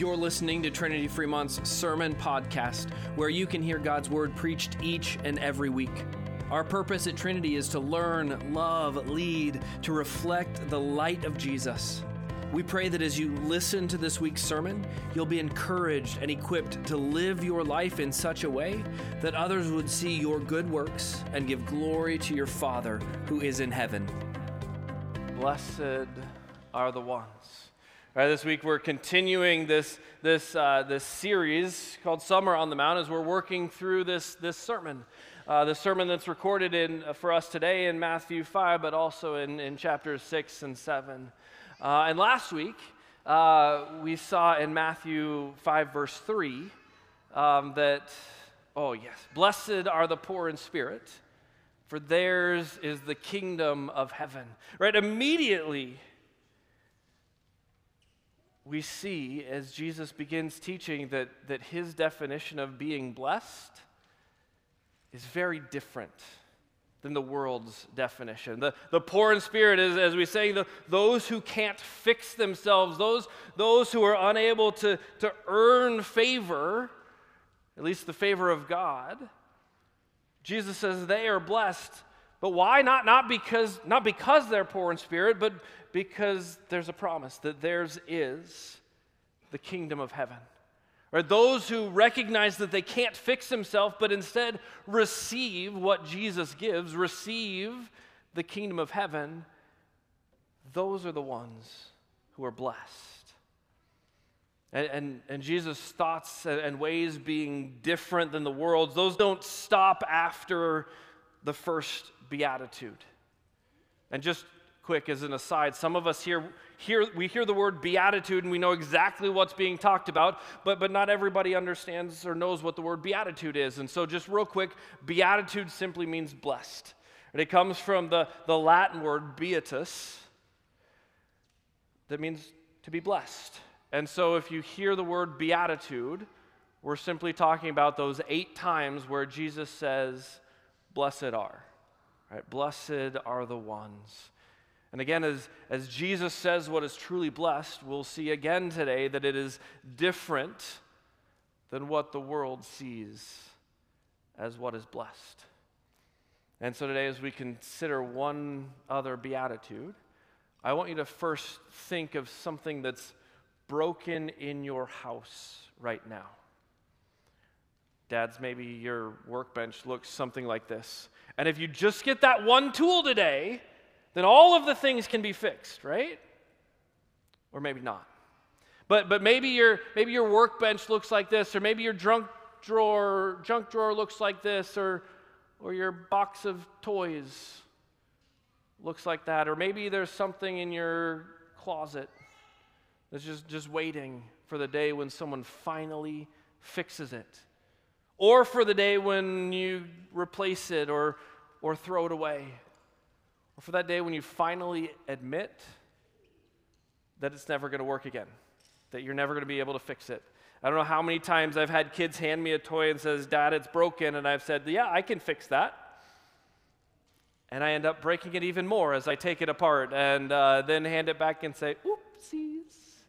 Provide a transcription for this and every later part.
You're listening to Trinity Fremont's Sermon Podcast, where you can hear God's Word preached each and every week. Our purpose at Trinity is to learn, love, lead, to reflect the light of Jesus. We pray that as you listen to this week's sermon, you'll be encouraged and equipped to live your life in such a way that others would see your good works and give glory to your Father who is in heaven. Blessed are the ones. All right, this week we're continuing this series called Summer on the Mount as we're working through this sermon. The sermon that's recorded for us today in Matthew 5, but also in chapters 6 and 7. And last week, we saw in Matthew 5, verse 3, blessed are the poor in spirit, for theirs is the kingdom of heaven. Right, immediately, we see as Jesus begins teaching that his definition of being blessed is very different than the world's definition. The poor in spirit is, as we say, those who can't fix themselves, those who are unable to earn favor, at least the favor of God. Jesus says they are blessed. But why? Not because they're poor in spirit, but because there's a promise that theirs is the kingdom of heaven. Or those who recognize that they can't fix themselves, but instead receive what Jesus gives, receive the kingdom of heaven, those are the ones who are blessed. And Jesus' thoughts and ways being different than the world's, those don't stop after the first beatitude. And just quick as an aside, some of us here we hear the word beatitude and we know exactly what's being talked about, but not everybody understands or knows what the word beatitude is. And so just real quick, beatitude simply means blessed. And it comes from the Latin word beatus, that means to be blessed. And so if you hear the word beatitude, we're simply talking about those 8 times where Jesus says, blessed are. Right? Blessed are the ones. And again, as Jesus says what is truly blessed, we'll see again today that it is different than what the world sees as what is blessed. And so today, as we consider one other beatitude, I want you to first think of something that's broken in your house right now. Dads, maybe your workbench looks something like this. And if you just get that one tool today, then all of the things can be fixed, right? Or maybe not. But maybe your workbench looks like this, or maybe your junk drawer looks like this, or your box of toys looks like that, or maybe there's something in your closet that's just waiting for the day when someone finally fixes it, or for the day when you replace it or throw it away. Or for that day when you finally admit that it's never going to work again, that you're never going to be able to fix it. I don't know how many times I've had kids hand me a toy and says, Dad, it's broken, and I've said, yeah, I can fix that. And I end up breaking it even more as I take it apart and then hand it back and say, oopsies.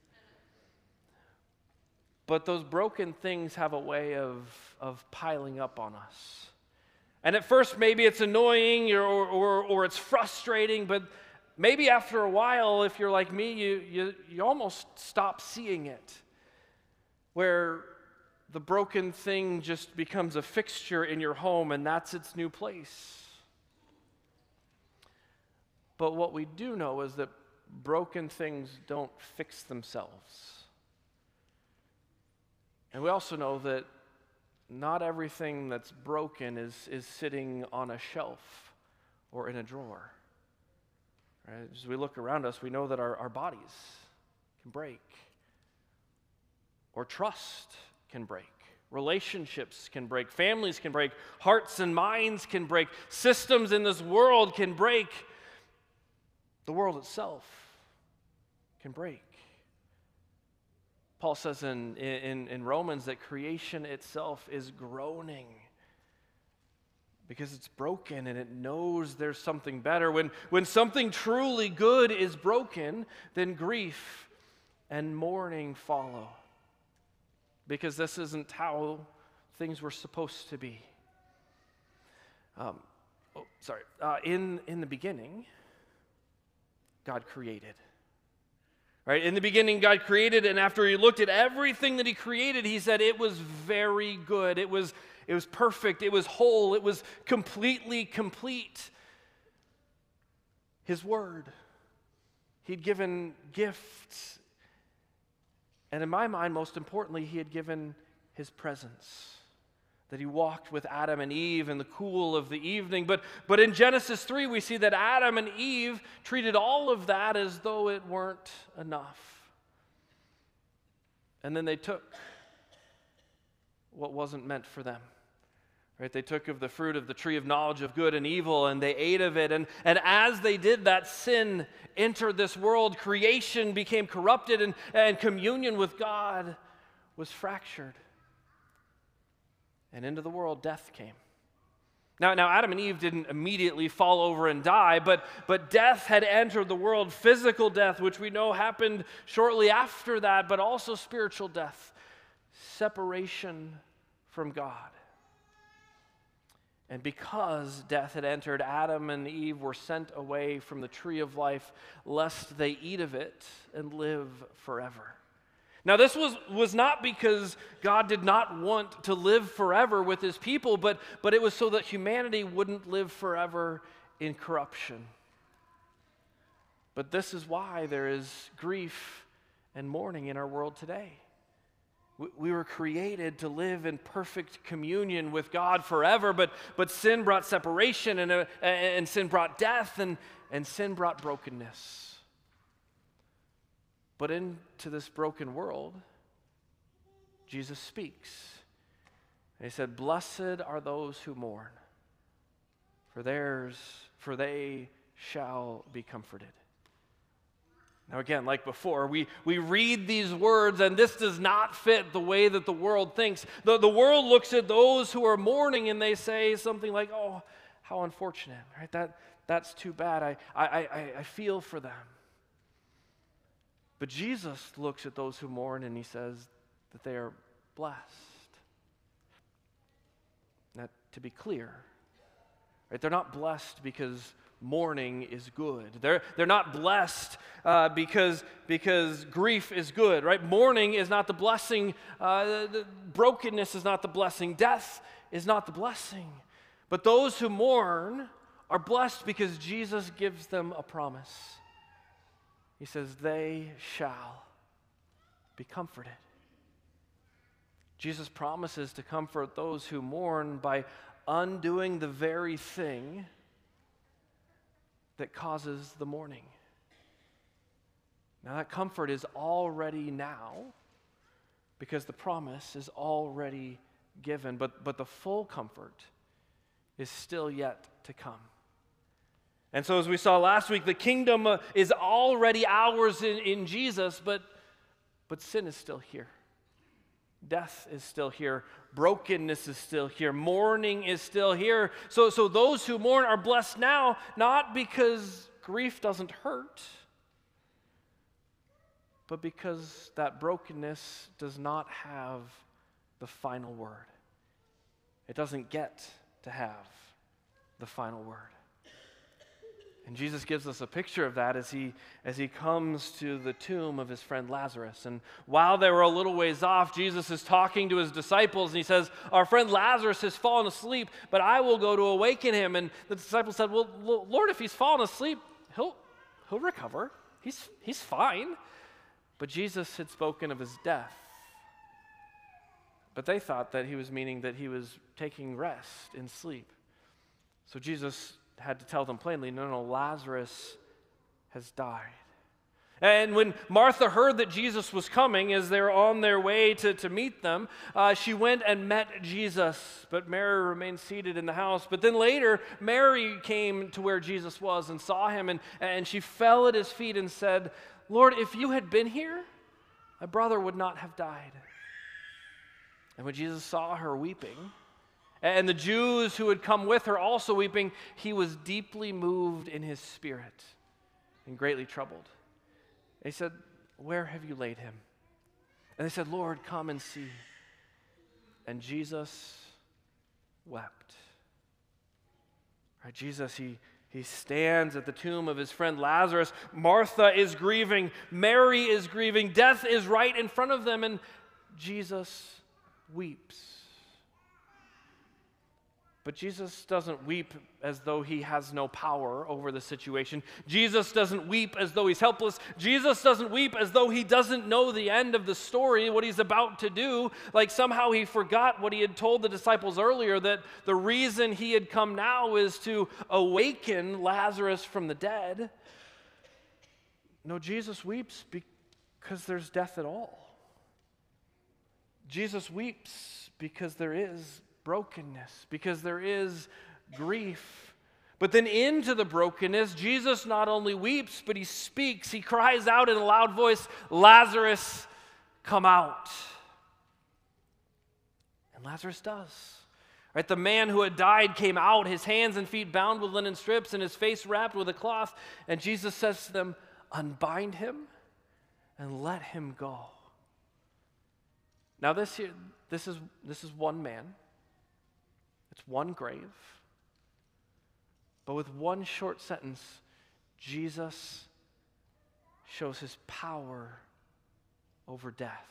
But those broken things have a way of piling up on us. And at first, maybe it's annoying or it's frustrating, but maybe after a while, if you're like me, you almost stop seeing it, where the broken thing just becomes a fixture in your home, and that's its new place. But what we do know is that broken things don't fix themselves. And we also know that not everything that's broken is sitting on a shelf or in a drawer. Right? As we look around us, we know that our bodies can break, or trust can break, relationships can break, families can break, hearts and minds can break, systems in this world can break, the world itself can break. Paul says in Romans that creation itself is groaning because it's broken and it knows there's something better. When something truly good is broken, then grief and mourning follow. because this isn't how things were supposed to be. In the beginning, God created. Right? In the beginning, God created, and after he looked at everything that he created, he said it was very good. It was perfect. It was whole. It was completely complete. His word. He'd given gifts. And in my mind, most importantly, he had given his presence. That he walked with Adam and Eve in the cool of the evening. But in Genesis 3, we see that Adam and Eve treated all of that as though it weren't enough. And then they took what wasn't meant for them. Right? They took of the fruit of the tree of knowledge of good and evil, and they ate of it. And as they did that, sin entered this world. Creation became corrupted, and communion with God was fractured. And into the world, death came. Now Adam and Eve didn't immediately fall over and die, but death had entered the world, physical death, which we know happened shortly after that, but also spiritual death, separation from God. And because death had entered, Adam and Eve were sent away from the tree of life, lest they eat of it and live forever. Now, this was not because God did not want to live forever with his people, but it was so that humanity wouldn't live forever in corruption. But this is why there is grief and mourning in our world today. We were created to live in perfect communion with God forever, but sin brought separation, and sin brought death, and sin brought brokenness. But into this broken world, Jesus speaks. And he said, "Blessed are those who mourn, for they shall be comforted." Now again, like before, we read these words, and this does not fit the way that the world thinks. The world looks at those who are mourning, and they say something like, "Oh, how unfortunate," right? That's too bad. I feel for them. But Jesus looks at those who mourn and he says that they are blessed. Now, to be clear, right, they're not blessed because mourning is good. They're not blessed because grief is good, right? Mourning is not the blessing. The brokenness is not the blessing. Death is not the blessing. But those who mourn are blessed because Jesus gives them a promise. He says, "They shall be comforted." Jesus promises to comfort those who mourn by undoing the very thing that causes the mourning. Now that comfort is already now because the promise is already given, but the full comfort is still yet to come. And so as we saw last week, the kingdom is already ours in Jesus, but sin is still here. Death is still here. Brokenness is still here. Mourning is still here. So those who mourn are blessed now, not because grief doesn't hurt, but because that brokenness does not have the final word. It doesn't get to have the final word. And Jesus gives us a picture of that as he comes to the tomb of his friend Lazarus. And while they were a little ways off, Jesus is talking to his disciples, and he says, "Our friend Lazarus has fallen asleep, but I will go to awaken him." And the disciples said, "Well, Lord, if he's fallen asleep, he'll recover. He's fine." But Jesus had spoken of his death. But they thought that he was meaning that he was taking rest in sleep. So Jesus had to tell them plainly, no, Lazarus has died. And when Martha heard that Jesus was coming, as they were on their way to meet them, she went and met Jesus, but Mary remained seated in the house. But then later, Mary came to where Jesus was and saw him, and she fell at his feet and said, "Lord, if you had been here, my brother would not have died." And when Jesus saw her weeping, and the Jews who had come with her also weeping, he was deeply moved in his spirit and greatly troubled. And he said, "Where have you laid him?" And they said, "Lord, come and see." And Jesus wept. Right, Jesus, he stands at the tomb of his friend Lazarus. Martha is grieving. Mary is grieving. Death is right in front of them, and Jesus weeps. But Jesus doesn't weep as though he has no power over the situation. Jesus doesn't weep as though he's helpless. Jesus doesn't weep as though he doesn't know the end of the story, what he's about to do. Like somehow he forgot what he had told the disciples earlier, that the reason he had come now is to awaken Lazarus from the dead. No, Jesus weeps because there's death at all. Jesus weeps because there is brokenness, because there is grief. But then into the brokenness, Jesus not only weeps, but he speaks. He cries out in a loud voice, "Lazarus, come out." And Lazarus does. Right, the man who had died came out, his hands and feet bound with linen strips and his face wrapped with a cloth. And Jesus says to them, "Unbind him and let him go." Now this is one man. It's one grave. But with one short sentence, Jesus shows his power over death.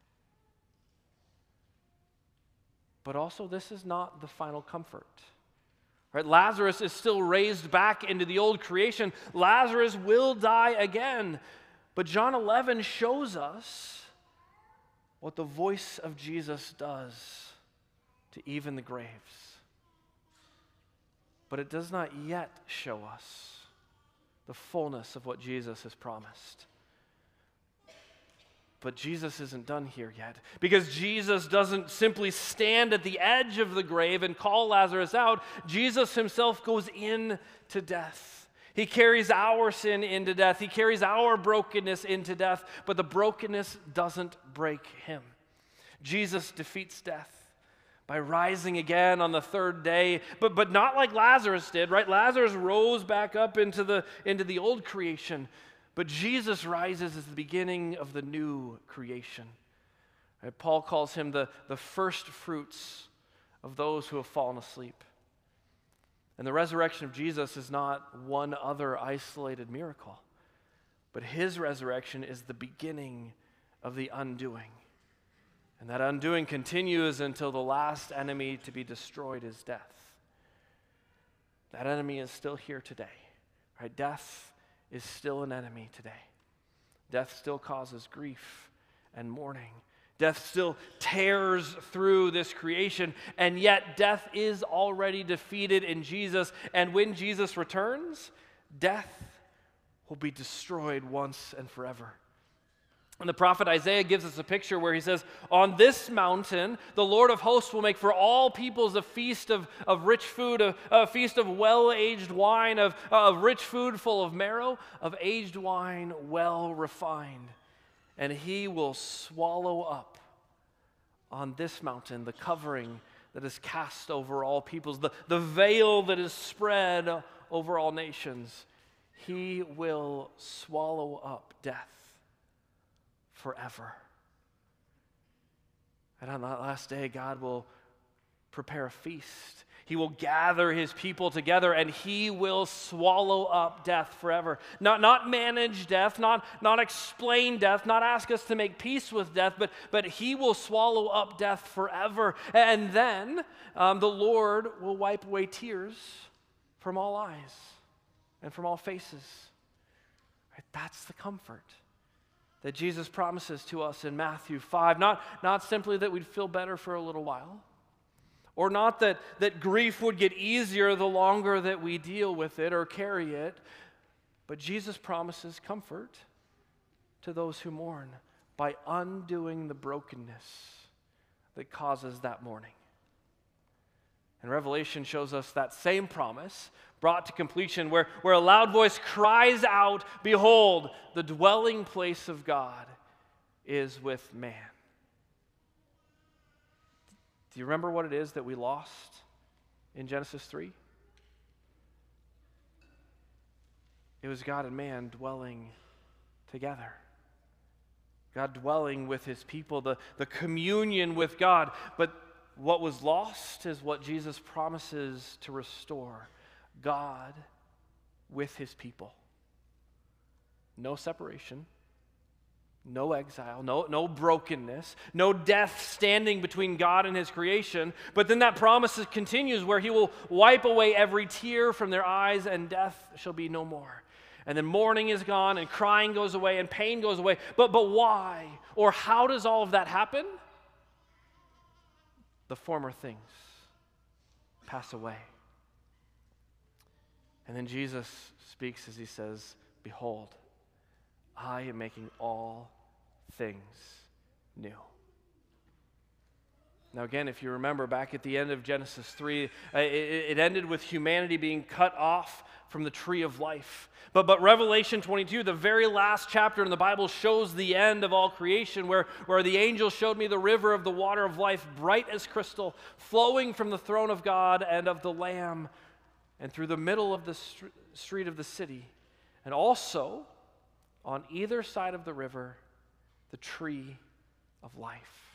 But also, this is not the final comfort. Right? Lazarus is still raised back into the old creation. Lazarus will die again. But John 11 shows us what the voice of Jesus does to even the graves. But it does not yet show us the fullness of what Jesus has promised. But Jesus isn't done here yet, because Jesus doesn't simply stand at the edge of the grave and call Lazarus out. Jesus himself goes into death. He carries our sin into death. He carries our brokenness into death, but the brokenness doesn't break him. Jesus defeats death by rising again on the third day, but not like Lazarus did, right? Lazarus rose back up into the old creation, but Jesus rises as the beginning of the new creation. Right? Paul calls him the first fruits of those who have fallen asleep. And the resurrection of Jesus is not one other isolated miracle, but his resurrection is the beginning of the undoing. And that undoing continues until the last enemy to be destroyed is death. That enemy is still here today. Right? Death is still an enemy today. Death still causes grief and mourning. Death still tears through this creation, and yet death is already defeated in Jesus. And when Jesus returns, death will be destroyed once and forever. And the prophet Isaiah gives us a picture where he says, "On this mountain, the Lord of hosts will make for all peoples a feast of rich food, a feast of well-aged wine, of rich food full of marrow, of aged wine well refined. And he will swallow up on this mountain the covering that is cast over all peoples, the veil that is spread over all nations. He will swallow up death forever." And on that last day, God will prepare a feast. He will gather his people together, and he will swallow up death forever. Not manage death, not explain death, not ask us to make peace with death, but he will swallow up death forever. And then the Lord will wipe away tears from all eyes and from all faces. Right? That's the comfort that Jesus promises to us in Matthew 5. Not simply that we'd feel better for a little while, or not that grief would get easier the longer that we deal with it or carry it, but Jesus promises comfort to those who mourn by undoing the brokenness that causes that mourning. And Revelation shows us that same promise brought to completion, where a loud voice cries out, "Behold, the dwelling place of God is with man." Do you remember what it is that we lost in Genesis 3? It was God and man dwelling together. God dwelling with his people, the communion with God. But what was lost is what Jesus promises to restore. God with his people. No separation, no exile, no brokenness, no death standing between God and his creation. But then that promise continues where he will wipe away every tear from their eyes, and death shall be no more. And then mourning is gone, and crying goes away, and pain goes away. But why? Or how does all of that happen? The former things pass away. And then Jesus speaks as he says, "Behold, I am making all things new." Now again, if you remember back at the end of Genesis 3, it ended with humanity being cut off from the tree of life. But Revelation 22, the very last chapter in the Bible, shows the end of all creation, where the angel showed me the river of the water of life, bright as crystal, flowing from the throne of God and of the Lamb, and through the middle of the street of the city. And also, on either side of the river, the tree of life.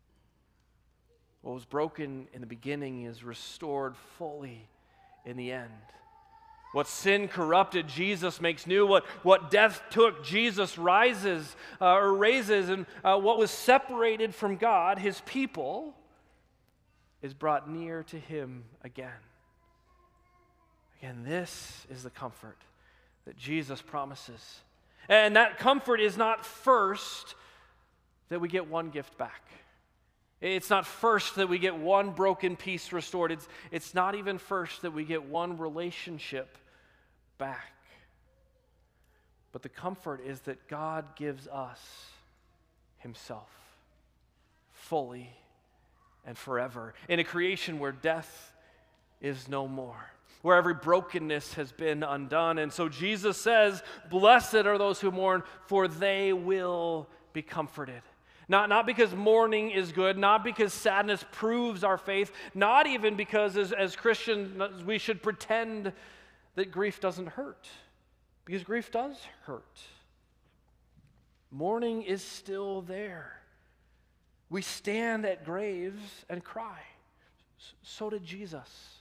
What was broken in the beginning is restored fully in the end. What sin corrupted, Jesus makes new. What death took, Jesus raises. And what was separated from God, his people, is brought near to him again. Again, this is the comfort that Jesus promises. And that comfort is not first that we get one gift back. It's not first that we get one broken piece restored. It's not even first that we get one relationship back. But the comfort is that God gives us himself fully and forever in a creation where death is no more, where every brokenness has been undone. And so Jesus says, "Blessed are those who mourn, for they will be comforted." Not because mourning is good, not because sadness proves our faith, not even because as Christians we should pretend that grief doesn't hurt, because grief does hurt. Mourning is still there. We stand at graves and cry. So did Jesus.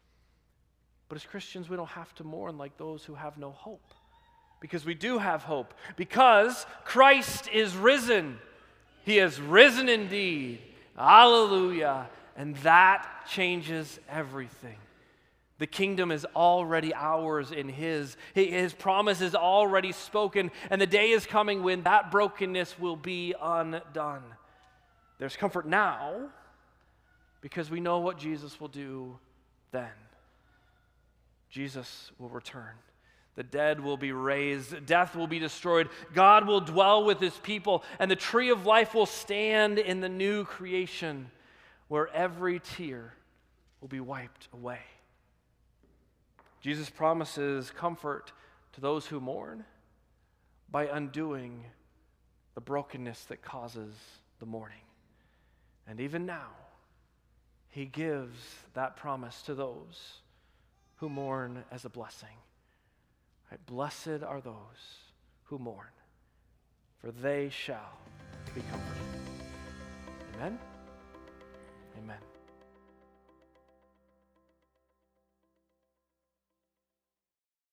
But as Christians, we don't have to mourn like those who have no hope, because we do have hope, because Christ is risen. He is risen indeed. Hallelujah. And that changes everything. The kingdom is already ours in his. His promise is already spoken, and the day is coming when that brokenness will be undone. There's comfort now because we know what Jesus will do then. Jesus will return. The dead will be raised. Death will be destroyed. God will dwell with his people, and the tree of life will stand in the new creation where every tear will be wiped away. Jesus promises comfort to those who mourn by undoing the brokenness that causes the mourning. And even now, he gives that promise to those who mourn as a blessing. Right? Blessed are those who mourn, for they shall be comforted. Amen? Amen.